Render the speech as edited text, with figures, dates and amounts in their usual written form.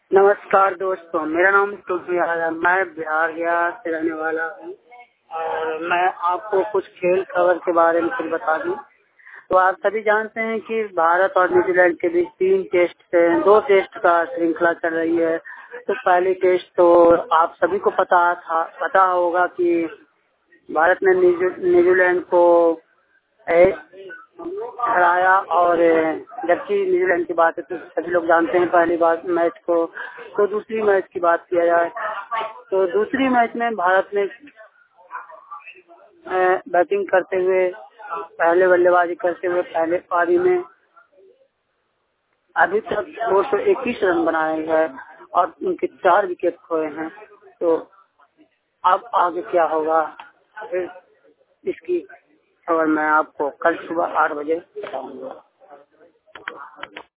नमस्कार दोस्तों, मेरा नाम टुटू यादव है। मैं बिहार गया से रहने वाला हूँ और मैं आपको कुछ खेल खबर के बारे में कुछ बता दूं। तो आप सभी जानते हैं कि भारत और न्यूजीलैंड के बीच 2 टेस्ट का श्रृंखला चल रही है। तो पहली टेस्ट तो आप सभी को पता होगा कि भारत ने न्यूजीलैंड को हराया। और जबकि न्यूजीलैंड की बात है तो सभी लोग जानते हैं पहली बार मैच को। तो दूसरी मैच की बात किया जाए तो दूसरी मैच में भारत ने बैटिंग करते हुए पहले बल्लेबाजी करते हुए पहले पारी में अभी तक 221 रन बनाए हैं और उनके 4 विकेट खोए हैं। तो अब आगे क्या होगा फिर इसकी खबर मैं आपको कल सुबह 8 बजे बताऊंगा।